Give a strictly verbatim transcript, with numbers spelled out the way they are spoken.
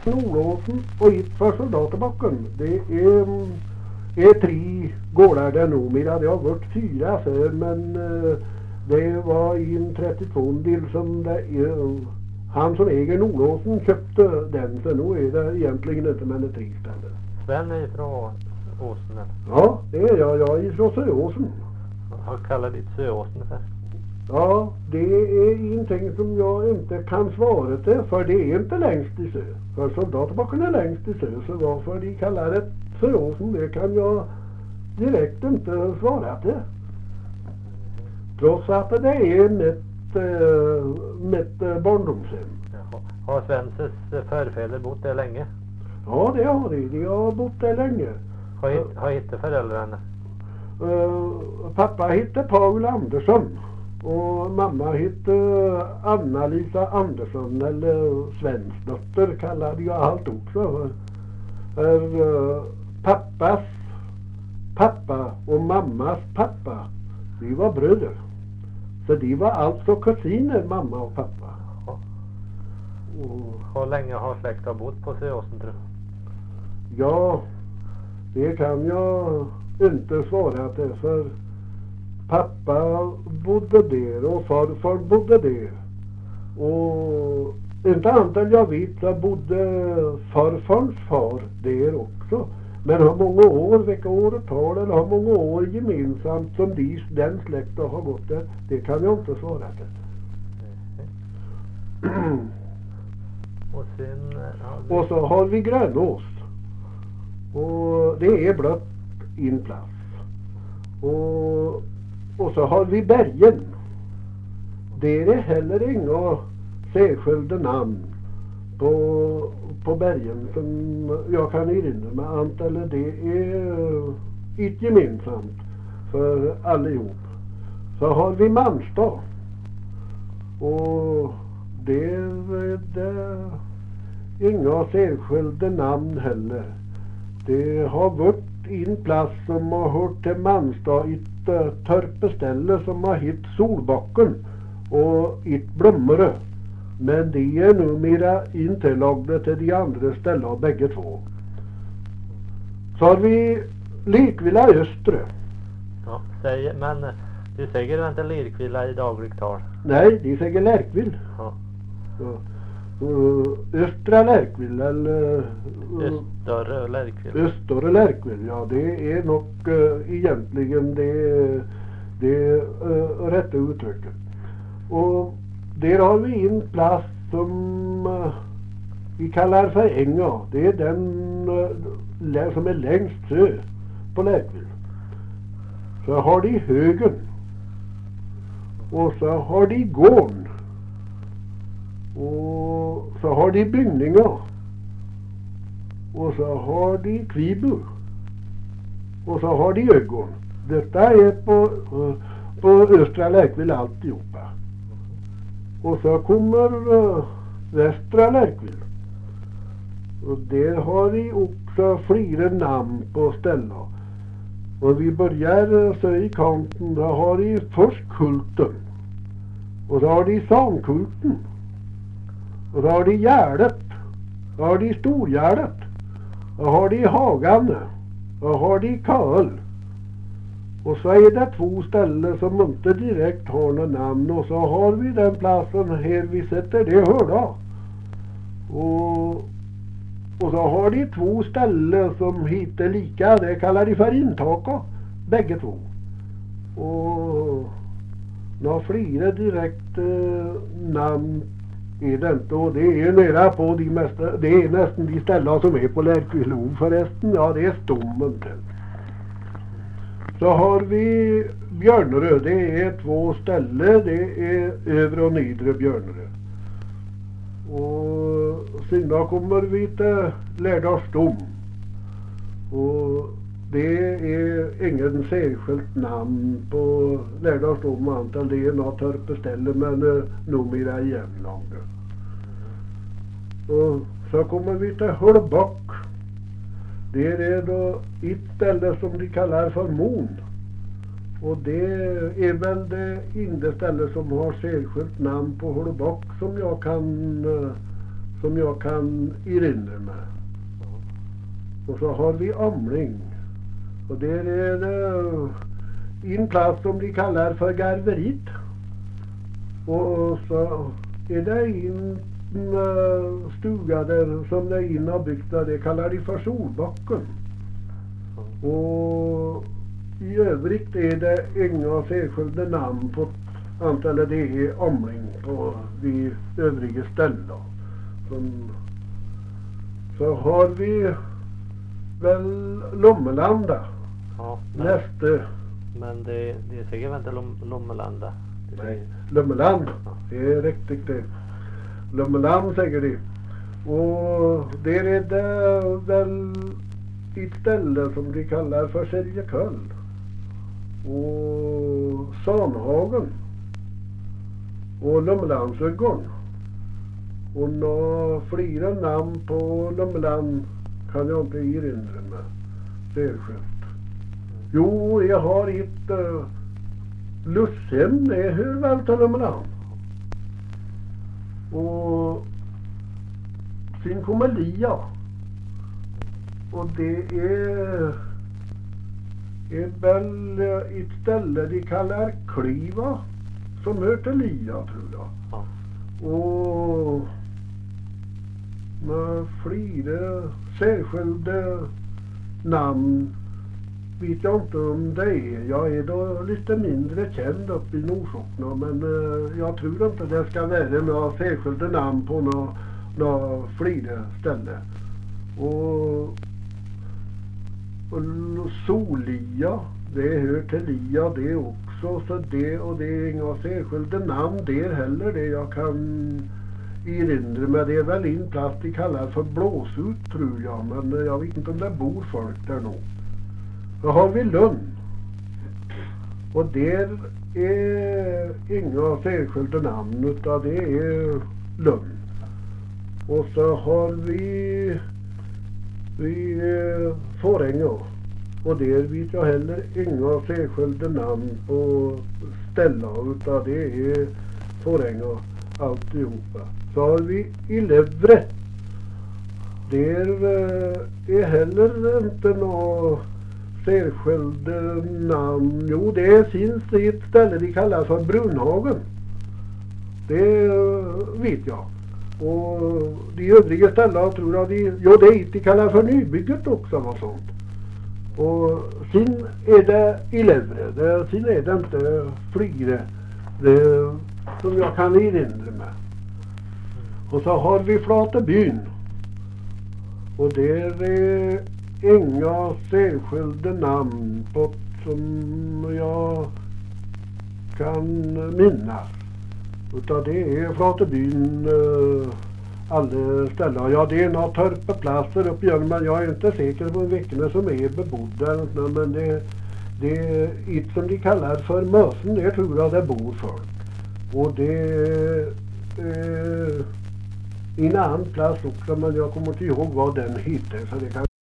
Nordåsen och hit för soldaterbacken. Det är, är tre gårdar där numera. Det har varit fyra för, men uh, det var en trettiotvå del som det, uh, han som äger Nordåsen köpte den. Så nu är det egentligen inte men det tre ställen. Sven är från Åsen eller? Ja, det är jag. Jag är ifrån Söåsen. Vad kallar ditt Söåsen för? Ja, det är ingenting som jag inte kan svara till, för det är inte längst i sö. För soldaterbacken är längst i sö, så varför de kallar det Söåsen, det kan jag direkt inte svara till. Trots att det är mitt, äh, mitt barndomshem. Jaha. Har Svenses förfäder bott där länge? Ja, det har de. De har bott där länge. Har, hit, har hittat föräldrarna? Uh, pappa hette Paul Andersson. Och mamma hette Anna-Lisa Andersson, eller Svensdotter kallade jag allt också. För, uh, pappas pappa och mammas pappa, de var bröder. Så de var alltså kusiner, mamma och pappa. Ja. Och, hur länge har släkten bott på Söåsen, tror du? ja, det kan jag inte svara till, för pappa bodde där och farfar bodde där. Och inte antal jag vet så bodde farfars far där också. Men hur många år, vilka årtal eller hur många år gemensamt som de, den släkten har gått där, det kan jag inte svara till. Mm. och, sen, ja, och så har vi Grönås. Och det är blott en plats. Och, och så har vi Bergen. Det är heller inga särskilda namn på, på bergen som jag kan erinra mig. Antalet det är ett gemensamt för allihop. Så har vi Malmstad. Och det är det inga särskilda namn heller. Det har varit en plats som har hört till Malmstad, ett uh, törpeställe som har hitt Solbacken och ett Blommerö. Men de är numera inte lagda till de andra ställena bägge två. Så har vi Lirkvilla Östre. Ja, säger, men du säger inte Lirkvilla i dagligt tal? Nej, de säger Lärkvill. Ja. Ja. Uh, Östra Lärkvill eller... Uh, Östra Lärkvill. Östra Lärkvill, ja, det är nog uh, egentligen det, det uh, rätta uttrycket. Och där har vi en plats som uh, vi kallar för Änga. Det är den uh, som är längst sö på Lärkvill. Så har de Högen. Och så har de Gårn. Och så har de Byggningar. Och så har de Kvibu. Och så har de Ögon. Detta är på, uh, på Östra Lärkvill alltihopa. Och så kommer uh, Västra Lärkvill. Och där har de också flera namn på ställen. Och vi börjar uh, så i kanten. Då har de först Kulten. Och så har de Sankulten. Och så har de Gärdet. Så har de Storgärdet. Och har de Hagan. Och har de Karl. Och så är det två ställen som inte direkt har någon namn. Och så har vi den platsen här vi sätter det hörda. Och, och så har de två ställen som heter lika. Det kallar de för Intaka. Bägge två. Och några flera direkt eh, namn är det inte. Och det är nära på de mesta. Det är nästan de ställen som är på Lärkvillho förresten. Ja, det är Stommen till. Så har vi Björnerö. Det är två ställen. Det är övre och nedre Björnerö. Och sen kommer vi till Lärdalsdom. Och det är ingen särskilt namn på Lärdalsdom antal. Det är något törpeställe men uh, numera jämnlånga. Och så kommer vi till Hölbock. Det är då ett ställe som de kallar för Mon. Och det är väl det enda ställe som har särskilt namn på Hölbock som jag kan uh, som jag kan erinra mig. Och så har vi Amling. Och det är det en plats som de kallar för Garverit. Och så är det en uh, stuga där som det är inbyggt där, det kallar de för Solbacken. Och i övrigt är det inga särskilda namn på antalet, det är Amling på de övriga ställen. Som, så har vi väl Lommelanda. Ja, men, nästa. men det, det är säkert inte Lom, Lommelanda. Det Nej, är- Lommeland. Ja. Det är riktigt det. Lommeland säger de. Och där är det väl ett ställe som de kallar för Säljeköll. Och Sanhagen. Och Lommelandsögon. Och några flera namn på Lommeland kan jag inte erinra mig. Särskilt. Jo, jag har ett uh, Lusshem, det hör väl till Lommeland. Och sen kommer Lia. Och det är, är väl ett ställe de kallar Kliva som hör till Lia, tror jag. Ja. Och med flera särskilda namn vet jag inte om det är. Jag är då lite mindre känd uppe i Nordsjukna, men uh, jag tror inte det ska vara några särskilda namn på några, några flera ställen. Och, och Solia, det hör till Lia det också, så det, och det är inga särskilda namn där heller, det jag kan erinra mig. Det är väl en plats de kallar för Blåsut, tror jag, men jag vet inte om det bor folk där nog. Då har vi Lund. Och där är inga särskilda namn, utan det är Lund. Och så har vi, vi eh, Fåränga. Och där vet jag heller inga särskilda namn på ställen, utan det är Fåränga alltihopa. Så har vi Illevre. Där eh, är heller inte några särskilda namn. Jo, det finns ett ställe de kallar för Brunhagen. Det vet jag. Och de övriga ställen tror jag de, jo, det är ett de kallar för Nybygget också och sånt. Och sen är det Illevre. Det, sen är det inte flygre det, som jag kan erinra mig. Och så har vi Flatebyn. Och där är inga särskilda namn på som jag kan minnas. Utan det är Flatebyn uh, alla ställen. Ja, det är några törpeplatser uppe igen, men jag är inte säker på vilka som är bebodda. Men det, det är ett som de kallar för Mösen, det tror jag det bor folk. Och det är uh, en annan plats också, men jag kommer inte ihåg vad den heter, så det kan